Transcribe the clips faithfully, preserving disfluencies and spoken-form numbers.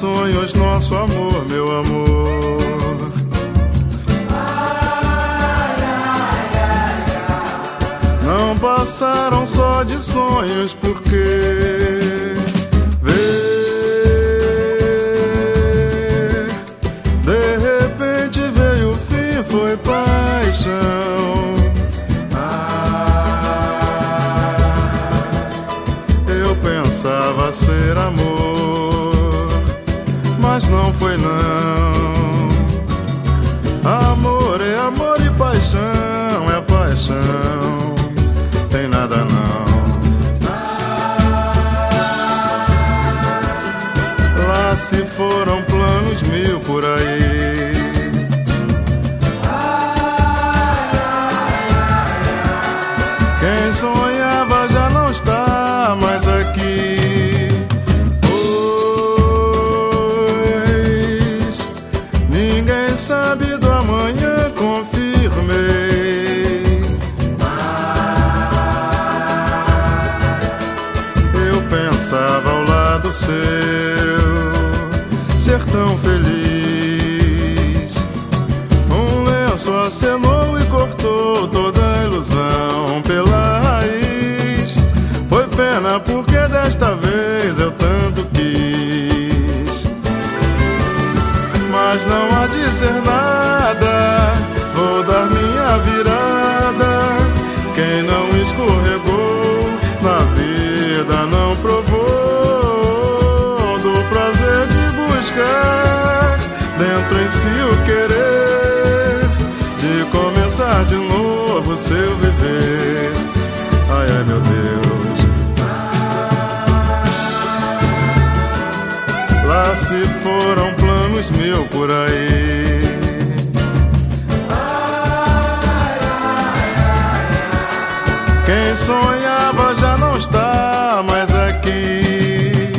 sonhos nosso amor, meu amor. Ai, ai, ai, ai. Não passaram só de sonhos, porque ver, de repente veio o fim, foi paixão. Pensava ser amor, mas não foi não. Amor é amor e paixão é paixão, tem nada não. Lá se foram planos mil por aí. Quem sonhava já não está mais aqui, pois ninguém sabe do amanhã, confirmei. Eu pensava ao lado seu ser tão feliz. Um lenço acenou e cortou toda a ilusão pela raiz. Foi pena porque desta vez eu tanto quis. Mas não há de ser nada, vou dar minha virada. Quem não escorregou na vida não provou do prazer de buscar dentro em si o querer, de começar de novo seu viver. Ai, ai, meu Deus. Lá se foram planos mil por aí. Quem sonhava já não está mais aqui,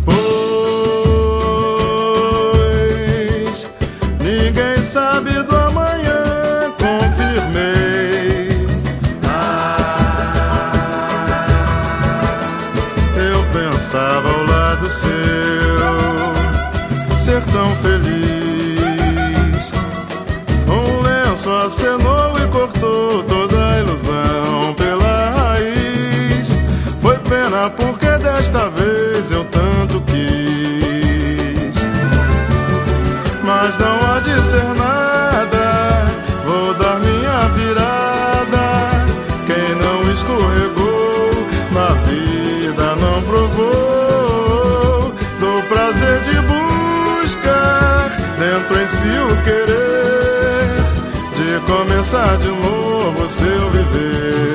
pois ninguém sabe do amanhã, confirmei. Eu pensava ao lado seu ser tão feliz. Um lenço acenou e cortou toda a ilusão pela raiz. Foi pena porque desta vez eu tanto quis. Mas não há de ser nada, vou dar minha virada. Quem não escorregou na vida não provou do prazer de buscar dentro em si o querer, de começar de novo seu viver.